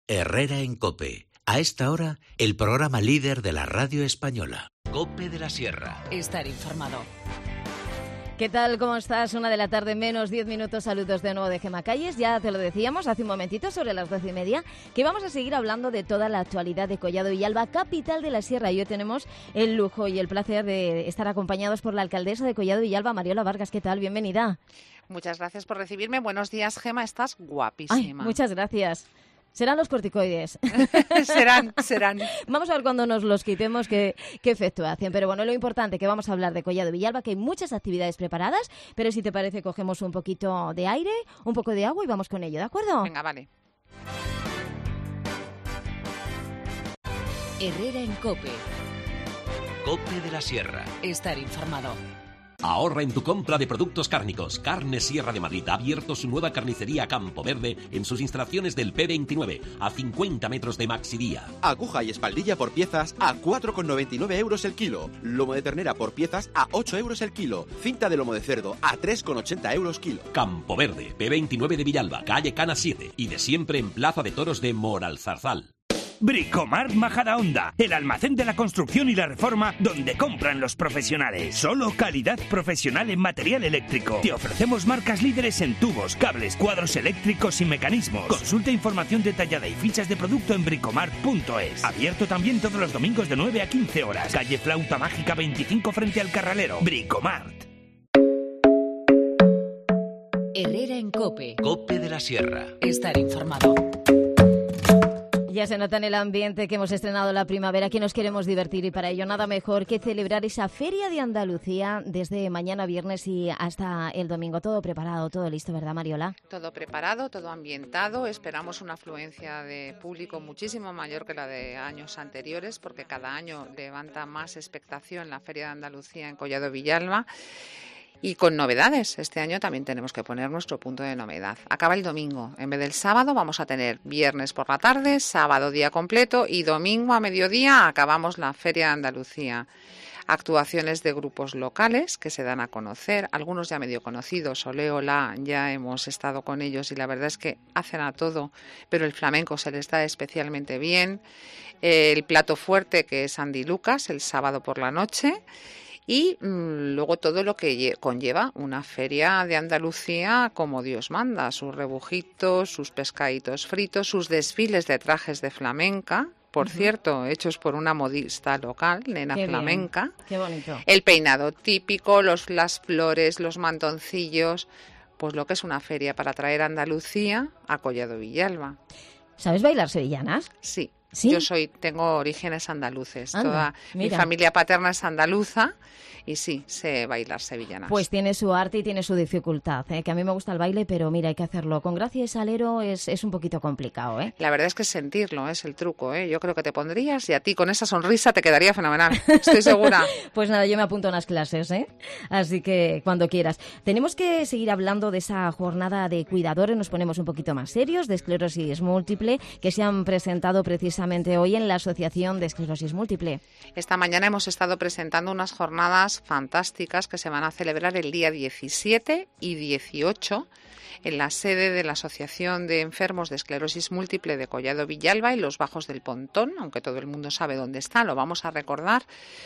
Herrera en COPE. A esta hora, el programa líder de la radio española. COPE de la Sierra. Estar informado. ¿Qué tal? ¿Cómo estás? 1 de la tarde menos 10 minutos. Saludos de nuevo de Gemma Calles. Ya te lo decíamos hace un momentito, sobre las 12:30, que vamos a seguir hablando de toda la actualidad de Collado Villalba, capital de la Sierra. Y hoy tenemos el lujo y el placer de estar acompañados por la alcaldesa de Collado Villalba, Mariola Vargas. ¿Qué tal? Bienvenida. Muchas gracias por recibirme. Buenos días, Gemma. Estás guapísima. Ay, muchas gracias. Serán los corticoides. serán. Vamos a ver cuando nos los quitemos qué efecto hacen. Pero bueno, lo importante que vamos a hablar de Collado Villalba, que hay muchas actividades preparadas, pero si te parece cogemos un poquito de aire, un poco de agua y vamos con ello, ¿de acuerdo? Venga, vale. Herrera en COPE. COPE de la Sierra. Estar informado. Ahorra en tu compra de productos cárnicos. Carne Sierra de Madrid ha abierto su nueva carnicería Campo Verde en sus instalaciones del P29, a 50 metros de Maxidía. Aguja y espaldilla por piezas a 4,99 euros el kilo. Lomo de ternera por piezas a 8 euros el kilo. Cinta de lomo de cerdo a 3,80 euros kilo. Campo Verde, P29 de Villalba, calle Cana 7 y de siempre en Plaza de Toros de Moralzarzal. Bricomart Majadahonda, el almacén de la construcción y la reforma donde compran los profesionales. Solo calidad profesional en material eléctrico. Te ofrecemos marcas líderes en tubos, cables, cuadros eléctricos y mecanismos. Consulta información detallada y fichas de producto en bricomart.es. Abierto también todos los domingos de 9 a 15 horas. Calle Flauta Mágica 25 frente al Carralero. Bricomart. Herrera en COPE. COPE de la Sierra. Estar informado. Ya se nota en el ambiente que hemos estrenado la primavera, que nos queremos divertir y para ello nada mejor que celebrar esa Feria de Andalucía desde mañana viernes y hasta el domingo. Todo preparado, todo listo, ¿verdad, Mariola? Todo preparado, todo ambientado. Esperamos una afluencia de público muchísimo mayor que la de años anteriores, porque cada año levanta más expectación la Feria de Andalucía en Collado Villalba. Y con novedades, este año también tenemos que poner nuestro punto de novedad. Acaba el domingo, en vez del sábado vamos a tener viernes por la tarde, sábado día completo y domingo a mediodía acabamos la Feria de Andalucía. Actuaciones de grupos locales que se dan a conocer, algunos ya medio conocidos, Oleola, ya hemos estado con ellos y la verdad es que hacen a todo, pero el flamenco se les da especialmente bien. El plato fuerte que es Andy Lucas, el sábado por la noche. Y luego todo lo que conlleva una feria de Andalucía como Dios manda, sus rebujitos, sus pescaditos fritos, sus desfiles de trajes de flamenca, por cierto, hechos por una modista local, Nena Qué Flamenca. bien. Qué bonito. El peinado típico, las flores, los mantoncillos, pues lo que es una feria para traer Andalucía a Collado Villalba. ¿Sabes bailar sevillanas? Sí. ¿Sí? Yo tengo orígenes andaluces. Anda, Toda mi mira. familia paterna es andaluza y sí, sé bailar sevillanas. Pues tiene su arte y tiene su dificultad, que a mí me gusta el baile, pero mira, hay que hacerlo con gracia y salero, es un poquito complicado, ¿eh? La verdad es que sentirlo es el truco, ¿eh? Yo creo que te pondrías y a ti con esa sonrisa te quedaría fenomenal, estoy segura. Pues nada, yo me apunto a unas clases, así que cuando quieras. Tenemos que seguir hablando de esa jornada de cuidadores, nos ponemos un poquito más serios, de esclerosis múltiple, que se han presentado precisamente hoy en la Asociación de Esclerosis Múltiple. Esta mañana hemos estado presentando unas jornadas fantásticas que se van a celebrar el día 17 y 18 en la sede de la Asociación de Enfermos de Esclerosis Múltiple de Collado Villalba, en los Bajos del Pontón, aunque todo el mundo sabe dónde está, lo vamos a recordar,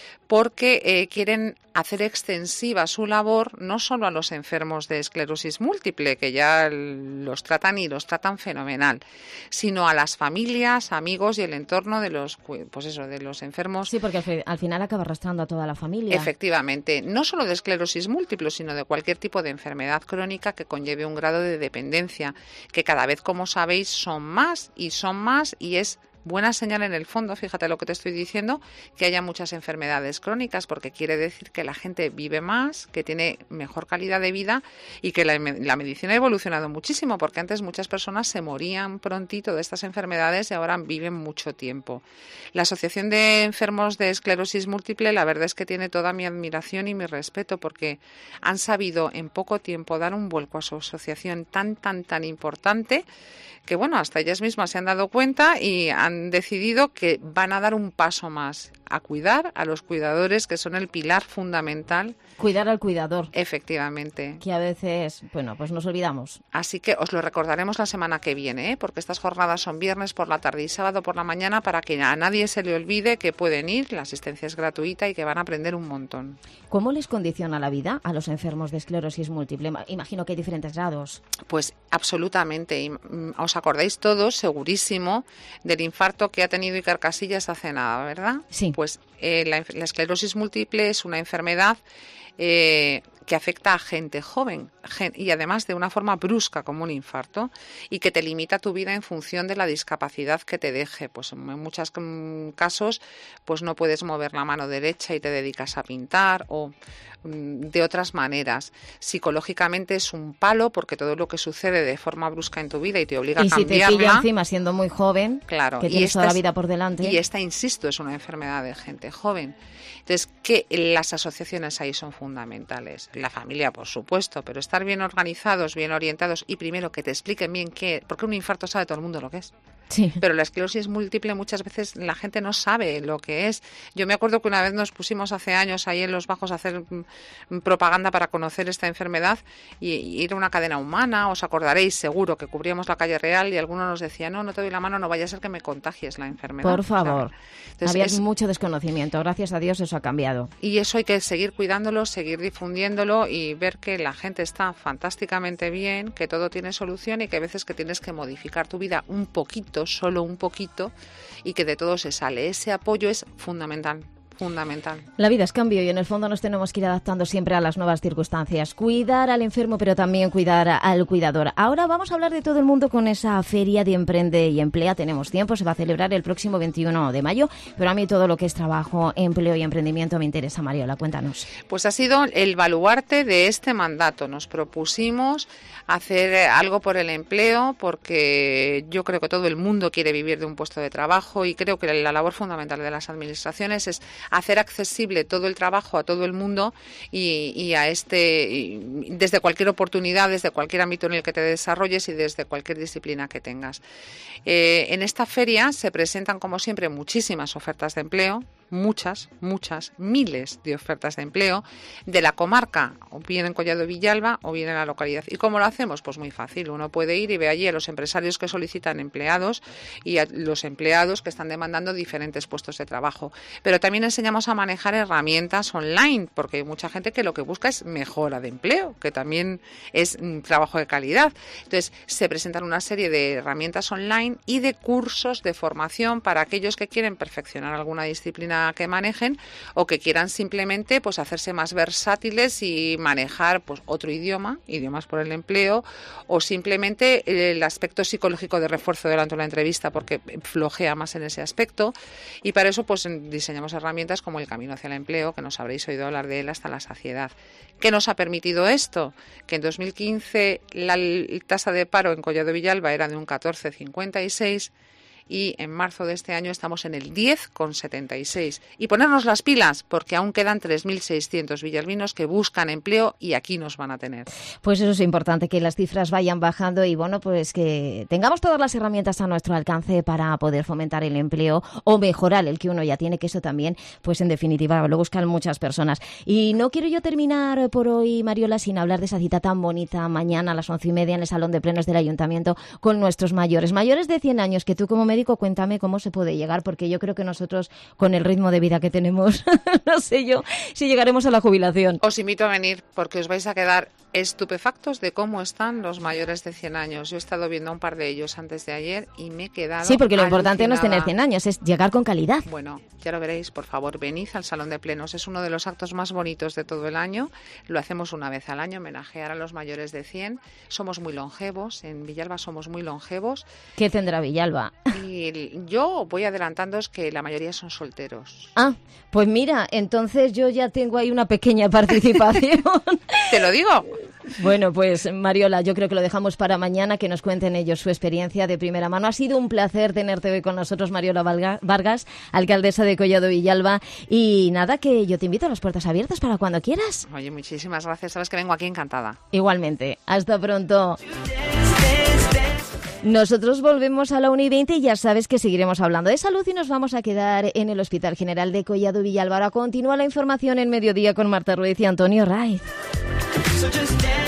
porque quieren hacer extensiva su labor no solo a los enfermos de esclerosis múltiple, que ya los tratan y los tratan fenomenal, sino a las familias, amigos y el entorno de los, pues eso, de los enfermos. Sí, porque al final acaba arrastrando a toda la familia. Efectivamente, no solo de esclerosis múltiple, sino de cualquier tipo de enfermedad crónica que conlleve un grado de dependencia, que cada vez, como sabéis, son más y es buena señal en el fondo, fíjate lo que te estoy diciendo, que haya muchas enfermedades crónicas, porque quiere decir que la gente vive más, que tiene mejor calidad de vida y que la medicina ha evolucionado muchísimo, porque antes muchas personas se morían prontito de estas enfermedades y ahora viven mucho tiempo. La Asociación de Enfermos de Esclerosis Múltiple, la verdad es que tiene toda mi admiración y mi respeto, porque han sabido en poco tiempo dar un vuelco a su asociación tan importante, que bueno, hasta ellas mismas se han dado cuenta y han decidido que van a dar un paso más a cuidar a los cuidadores, que son el pilar fundamental. Cuidar al cuidador. Efectivamente. Que a veces, bueno, pues nos olvidamos. Así que os lo recordaremos la semana que viene, porque estas jornadas son viernes por la tarde y sábado por la mañana, para que a nadie se le olvide que pueden ir, la asistencia es gratuita y que van a aprender un montón. ¿Cómo les condiciona la vida a los enfermos de esclerosis múltiple? Imagino que hay diferentes grados. Pues absolutamente. Os acordáis todos, segurísimo, del infarto que ha tenido Iker Casillas hace nada, ¿verdad? Sí. Pues la esclerosis múltiple es una enfermedad que afecta a gente joven y además de una forma brusca como un infarto, y que te limita tu vida en función de la discapacidad que te deje. Pues en muchos casos pues no puedes mover la mano derecha y te dedicas a pintar, o de otras maneras. Psicológicamente es un palo, porque todo lo que sucede de forma brusca en tu vida y te obliga a cambiarla. Y si te pilla encima siendo muy joven, claro, que tienes toda la vida por delante. Y esta, insisto, es una enfermedad de gente joven. Entonces, que las asociaciones ahí son fundamentales. La familia, por supuesto, pero estar bien organizados, bien orientados, y primero que te expliquen bien qué, porque un infarto sabe todo el mundo lo que es. Sí. Pero la esclerosis múltiple muchas veces la gente no sabe lo que es. Yo me acuerdo que una vez nos pusimos hace años ahí en Los Bajos a hacer propaganda para conocer esta enfermedad, y ir a una cadena humana. Os acordaréis seguro que cubríamos la calle Real y alguno nos decía, no te doy la mano, no vaya a ser que me contagies la enfermedad. Por favor. Entonces, había mucho desconocimiento, gracias a Dios eso ha cambiado. Y eso hay que seguir cuidándolo, seguir difundiéndolo y ver que la gente está fantásticamente bien, que todo tiene solución y que a veces que tienes que modificar tu vida un poquito, solo un poquito, y que de todo se sale. Ese apoyo es fundamental. La vida es cambio y en el fondo nos tenemos que ir adaptando siempre a las nuevas circunstancias. Cuidar al enfermo, pero también cuidar al cuidador. Ahora vamos a hablar de todo el mundo con esa feria de Emprende y Emplea. Tenemos tiempo, se va a celebrar el próximo 21 de mayo, pero a mí todo lo que es trabajo, empleo y emprendimiento me interesa. Mariola, cuéntanos. Pues ha sido el baluarte de este mandato. Nos propusimos hacer algo por el empleo, porque yo creo que todo el mundo quiere vivir de un puesto de trabajo, y creo que la labor fundamental de las administraciones es hacer accesible todo el trabajo a todo el mundo y desde cualquier oportunidad, desde cualquier ámbito en el que te desarrolles y desde cualquier disciplina que tengas. En esta feria se presentan, como siempre, muchísimas ofertas de empleo, muchas, miles de ofertas de empleo de la comarca, o bien en Collado Villalba o bien en la localidad. ¿Y cómo lo hacemos? Pues muy fácil. Uno puede ir y ve allí a los empresarios que solicitan empleados y a los empleados que están demandando diferentes puestos de trabajo. Pero también enseñamos a manejar herramientas online, porque hay mucha gente que lo que busca es mejora de empleo, que también es trabajo de calidad. Entonces, se presentan una serie de herramientas online y de cursos de formación para aquellos que quieren perfeccionar alguna disciplina que manejen, o que quieran simplemente pues hacerse más versátiles y manejar pues otro idiomas por el empleo, o simplemente el aspecto psicológico de refuerzo delante de la entrevista, porque flojea más en ese aspecto. Y para eso pues diseñamos herramientas como el Camino hacia el Empleo, que nos habréis oído hablar de él hasta la saciedad. ¿Qué nos ha permitido esto? Que en 2015 la tasa de paro en Collado Villalba era de un 14,56, y en marzo de este año estamos en el 10,76. Y ponernos las pilas, porque aún quedan 3.600 villalbinos que buscan empleo y aquí nos van a tener. Pues eso es importante, que las cifras vayan bajando y bueno, pues que tengamos todas las herramientas a nuestro alcance para poder fomentar el empleo o mejorar el que uno ya tiene, que eso también, pues en definitiva, lo buscan muchas personas. Y no quiero yo terminar por hoy, Mariola, sin hablar de esa cita tan bonita mañana a las 11:30 en el Salón de Plenos del Ayuntamiento con nuestros mayores de 100 años, que tú como médico, cuéntame cómo se puede llegar, porque yo creo que nosotros, con el ritmo de vida que tenemos, no sé yo si llegaremos a la jubilación. Os invito a venir, porque os vais a quedar estupefactos de cómo están los mayores de 100 años. Yo he estado viendo a un par de ellos antes de ayer y me he quedado Sí, porque lo importante alucinada. no es tener 100 años, es llegar con calidad. Bueno, ya lo veréis, por favor, venid al Salón de Plenos. Es uno de los actos más bonitos de todo el año. Lo hacemos una vez al año, homenajear a los mayores de 100. Somos muy longevos, en Villalba somos muy longevos. ¿Qué tendrá Villalba? Y yo voy adelantándoos que la mayoría son solteros. Ah, pues mira, entonces yo ya tengo ahí una pequeña participación. ¿Te lo digo? Bueno, pues Mariola, yo creo que lo dejamos para mañana, que nos cuenten ellos su experiencia de primera mano. Ha sido un placer tenerte hoy con nosotros, Mariola Vargas, alcaldesa de Collado Villalba. Y nada, que yo te invito a las puertas abiertas para cuando quieras. Oye, muchísimas gracias. Sabes que vengo aquí encantada. Igualmente. Hasta pronto. Nosotros volvemos a la 1:20 y ya sabes que seguiremos hablando de salud y nos vamos a quedar en el Hospital General de Collado Villalba. Ahora continúa la información en Mediodía con Marta Ruiz y Antonio Raiz.